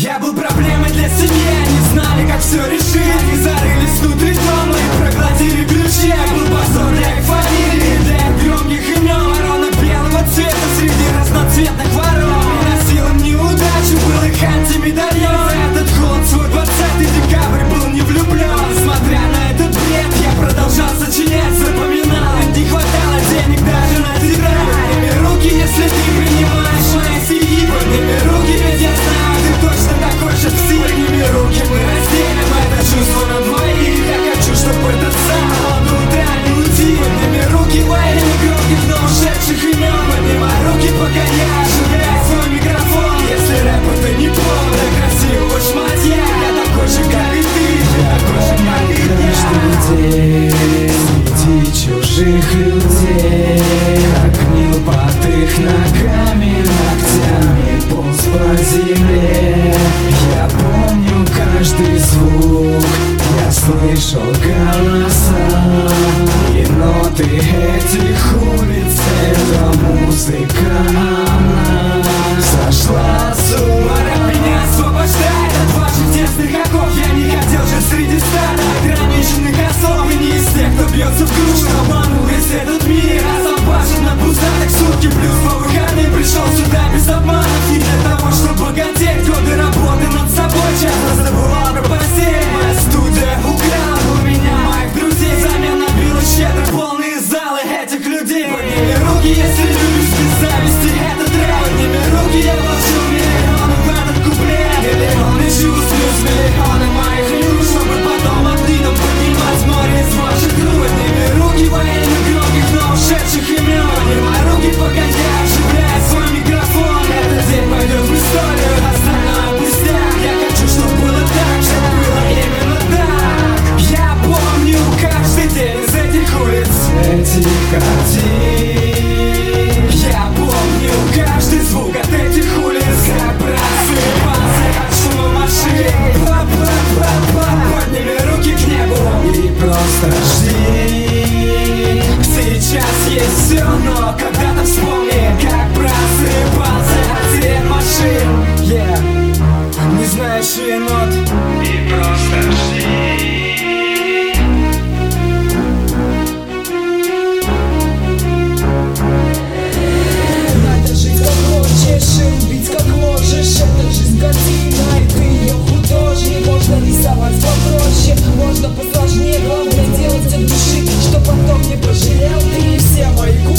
Я был проблемой для семьи, они знали, как все решить. Они зарылись внутри дома и проглотили ключи. Я был позор для их фамилии, для их громких имен. Ворона белого цвета среди разноцветных ворон. Приносил им неудачу, был их антимедальон. За этот год, свой 20-й декабрь, был не влюблен. Несмотря на этот бред, я продолжал сочинять, запоминал. Ведь не хватало денег даже на тетрадь. Подними руки, если ты принимаешь мои стихи. Подними руки, ведь я знаю, ты точно такой же псих. Подними руки, мы разделим это чувство на двоих. Я хочу, чтобы этот самый до утра не уйти. Подними руки во имя громких, но ушедших имен. Поднимай руки, пока я оживляю свой микрофон. Если рэп это не повод для красивого шматья, я такой же, как и ты. Я такой же, как и я. Каждый день среди чужих людей, как гнил под их ногами, ногтями полз по земле. Я помню каждый звук, я слышал голоса и ноты этих улиц. Эта музыка, она сошла с ума. Меня освобождает от ваших тесных оков. Я не хотел жить среди стада ограниченных особ. И не из тех, кто бьется в грушу, обманул весь этот мир. А сам пашет на пузатых сутки, плюс по выходным пришел сюда без обманов. Не для того, чтобы богатеть, годы работы над собой часто забывал про постель. Моя студия украла у меня моих друзей. Взамен набила щедро полные залы этих людей. Подними руки, если любишь без зависти этот рэп. Подними руки, я вложил миллионы в этот куплет. Миллионы чувств плюс миллионы моих люк, чтобы потом отлитом поднимать море из ваших рук. Подними руки во имя громких, но ушедших имен. Поднимай руки, пока я оживляю свой микрофон. Этот день пойдет в историю, остальное пустяк. Я хочу, чтобы было так, чтобы было именно так. Я помню каждый день из этих улиц, этих картин. я помню каждый звук от этих улиц, как просыпался от шума машин. Па-па-па-па. Подними руки к небу И просто жди. Сейчас есть все, но когда-то вспомни, как просыпался от сирен машин. Не знаешь и нот. И просто жди. Надо жить как хочешь, бить как можешь. Это жизнь картина, и ты ее художник. Можно рисовать попроще, можно посложнее. Главное делать от души, что потом не пожалел ты и все мои